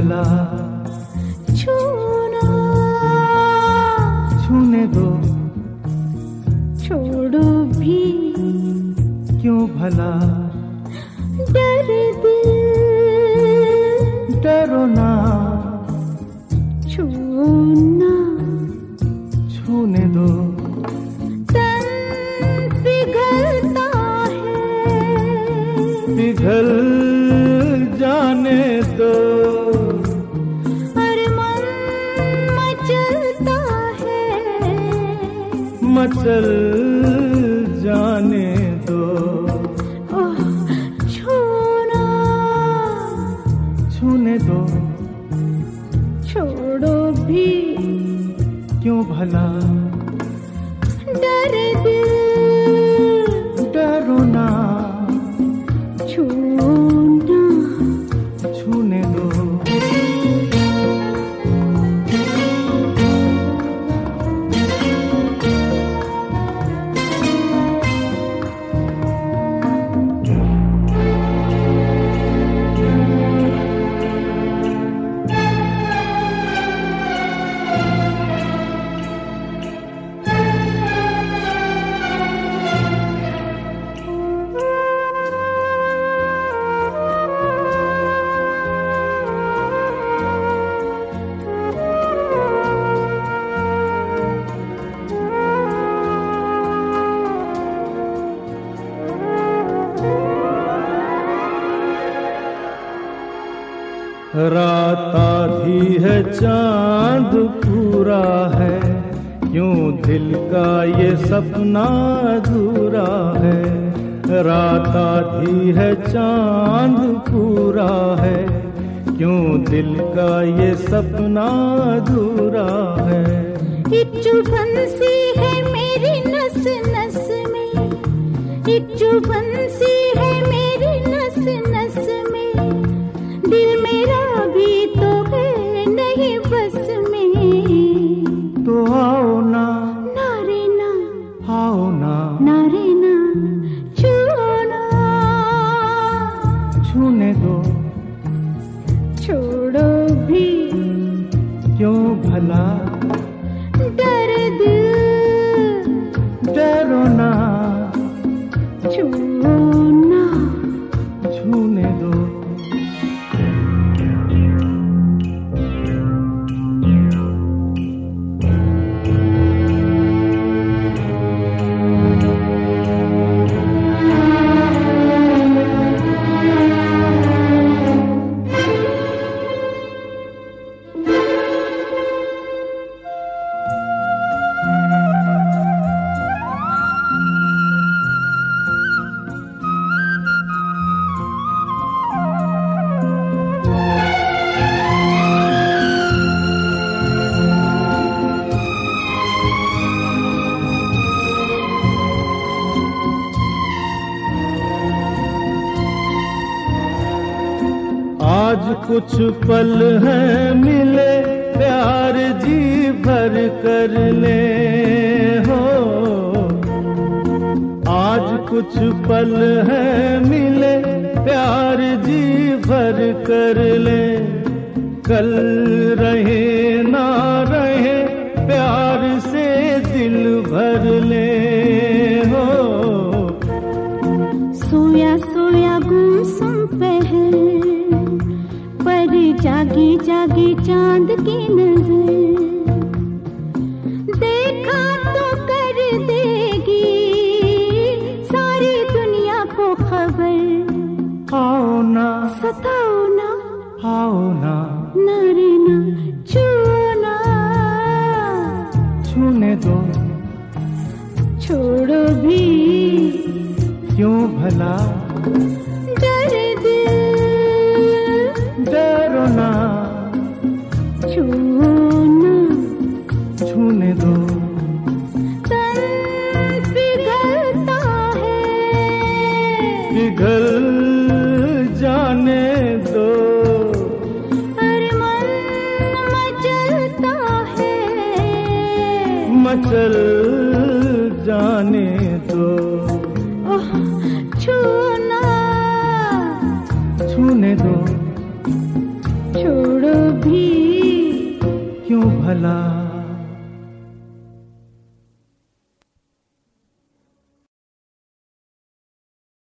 भला छूना, छूने दो, छोड़ो भी क्यों भला, डर दिल, डरो ना, छूना, छूने दो, तन पिघलता है, पिघल जाने दो, और मन मचलता है, मचल जाने दो, ओह छूना, छूने दो, छोड़ो भी क्यों भला, डर दिल, डरो ना, छूना, छूने दो। रात आधी है चांद पूरा है, क्यों दिल का ये सपना अधूरा है। रात आधी है चांद पूरा है, क्यों दिल का ये सपना अधूरा है। एक चुभन सी है मेरी नस नस में, एक चुभन सी है मेरी नस नस में, दिल मेरा भी तो है नहीं बस में। तो आओ ना, ना रे ना, आओ ना, ना रे ना, छूना, छूने दो, छोड़ो भी क्यों भला, डर दिल, डरो ना, छूना, छूने दो। आज कुछ पल हैं मिले, प्यार जी भर कर ले हो। आज कुछ पल हैं मिले, प्यार जी भर कर ले। कल रहे ना रहे, प्यार से दिल भर ले हो। सोया सोया गुमसुम पहर पर जागी जागी चांद की नजर, देखा तो कर देगी सारी दुनिया को खबर। आओ ना, सताओ ना, आओ ना, ना रे ना, छूना, छूने दो, छोड़ो भी क्यों भला, डर दिल, डरो ना, छूना, छूने दो। तन पिघलता है, पिघल जाने दो, और मन मचलता है, मचल जाने दो। ओह छूना, छूने दो, छोड़ो चला